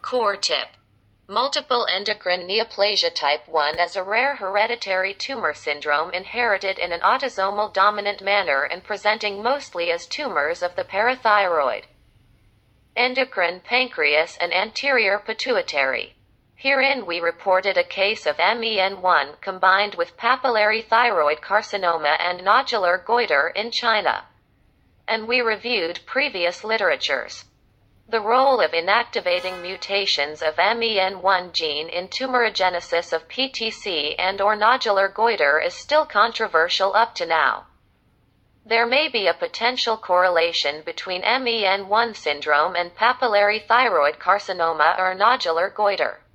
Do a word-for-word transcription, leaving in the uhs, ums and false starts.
Core tip. Multiple endocrine neoplasia type one is a rare hereditary tumor syndrome inherited in an autosomal dominant manner and presenting mostly as tumors of the parathyroid, endocrine pancreas, and anterior pituitary. Herein we reported a case of M E N one combined with papillary thyroid carcinoma and nodular goiter in China. And we reviewed previous literatures. The role of inactivating mutations of M E N one gene in tumorigenesis of P T C and or nodular goiter is still controversial up to now. There may be a potential correlation between M E N one syndrome and papillary thyroid carcinoma or nodular goiter.